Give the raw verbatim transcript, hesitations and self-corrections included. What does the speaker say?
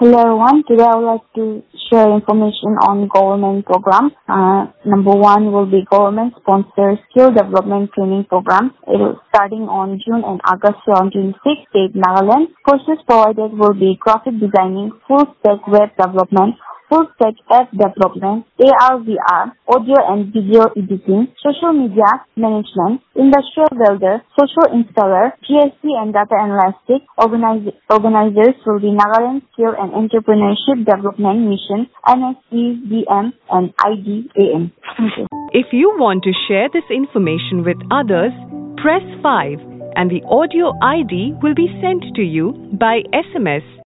Hello everyone, today I would like to share information on government program. Uh, number one will be government sponsored skill development training program. It is starting on June and August twenty twenty-six, State Nagaland. Courses provided will be graphic designing, full stack web development, full stack app development, A R V R, audio and video editing, social media management, industrial welder, social installer, G S T and data analytics. Organize, organizers will be Nagaland Skill and Entrepreneurship Development Mission, N S E D M and I D A M. Thank you. If you want to share this information with others, press five and the audio I D will be sent to you by S M S